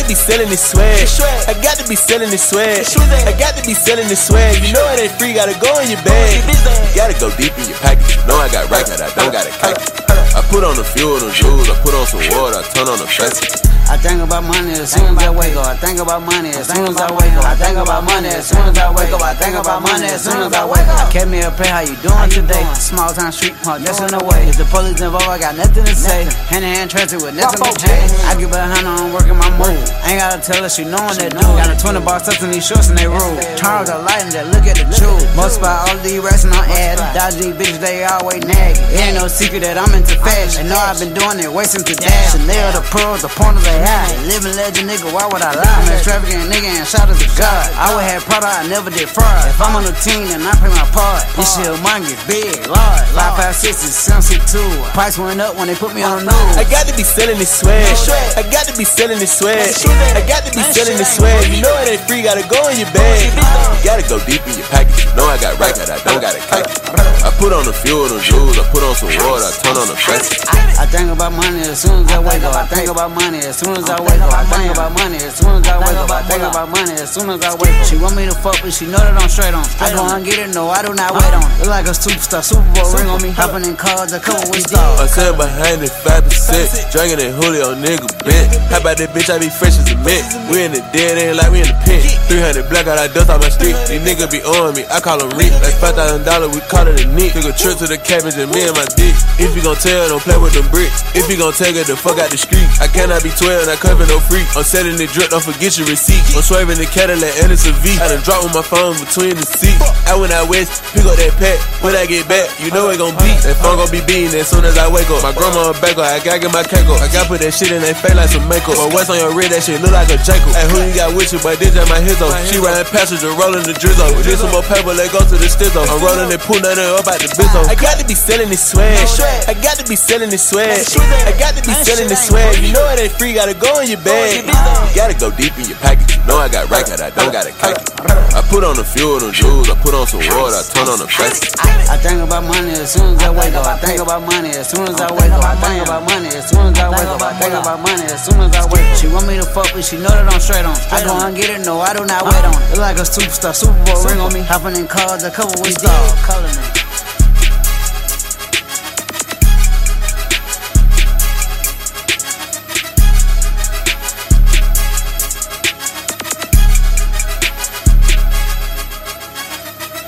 be selling this swag. I got to be selling this swag. I got to be selling this swag. You know it ain't free, gotta go in your bag. You gotta go deep in your package. You know I got rack, I don't got a cake. I put on a few of them jewels, I put on some water, I turn on the fast. I think about money as soon as I wake up. I think about money as soon as I wake up. I think about money as soon as I wake up. I think about money as soon as I wake up. I kept me a pay, how you doing today? Small town street punk, that's in the way. If the police involved, I got nothing to say. Hand in hand transit with nothing to pay. I give a hand on working my move. Ain't gotta tell her she knowin' that dude. Got a 20 bar stuff in these shorts and they rule. Charles are light and just look at the jewel. Most by all these racing on ad. Dodging these bitches, they always nagging. It ain't no secret that I'm into fashion. They know I've been doing it, wasting to dash. Chanel, the pearls, the pointers they hide. Living legend, nigga, why would I lie? I'm a trafficking nigga and shout out to God. I would have product, I never did fraud. If I'm on the team, then I play my part. This shit humongous, big, large. 556 is 762. Price went up when they put me on the news. I got to be selling this swag. I got to be selling this swag. I got to be selling this swag. You know it ain't free, gotta go in your bag. You gotta go deep in your package. You know I got rack, I don't got a cake. I put on a few of them jewels, I put on some water, I turn on the fast. I think about money as soon as I wake up. I think about money as soon as I wake up. I think about money as soon as I wake up. I think about money as soon as I wake up. She want me to fuck, but she know that I'm straight on. I go and get it, no, I do not wait on it. Look like a superstar, Super Bowl ring on me. Hopping in cars, a couple with stars. I said behind it 5%. Drinking that Julio nigga bent. How about that bitch? I be fresh as a mint. We in the dead end like we in the pit. 300 black out, I dust out my street. These niggas be on me, I call them rich. Like $5,000, we call it a nick. Took a trip to the cabin, just me and my dick. If you gon' tell, don't play with them bricks. If you gon' take her the fuck out the street. I cannot be 12, not cuffin' no freak. I'm setting the drip, don't forget your receipt. I'm swerving the Cadillac and it's a V. I done dropped with my phone between the seats. I went out west, pick up that pack. When I get back, you know it gon' beat. That phone gon' be beating as soon as I wake up. My grandma back up, I gotta get my cake up. I gotta put that shit in their face like some makeup. But what's on your red, that shit look like a Jacob. Hey, who you got with you, but this just my hizzo. She riding passenger, rolling the drizzle. We did some more paper, let go to the stizzo. I'm rolling that pool, nothing up out the bizzo. I got to be selling this swag. I got to be selling this swag. I got to be selling this swag. You know it ain't free, gotta go in your bag. You gotta go deep in your package. You know I got rack, I don't got a cake. I put on a few of them jewels, I put on some water, I turn on the fast. I think about money as soon as I wake up. I think about money as soon as I wake up. I think about money as soon as I wake up. I think about money as soon as I wake up. She want me to fuck, but she know that I'm straight on. I go and get it, no, I do not wait on it. Look like a superstar, Super Bowl ring on me. Hopping in cars, a couple with stars.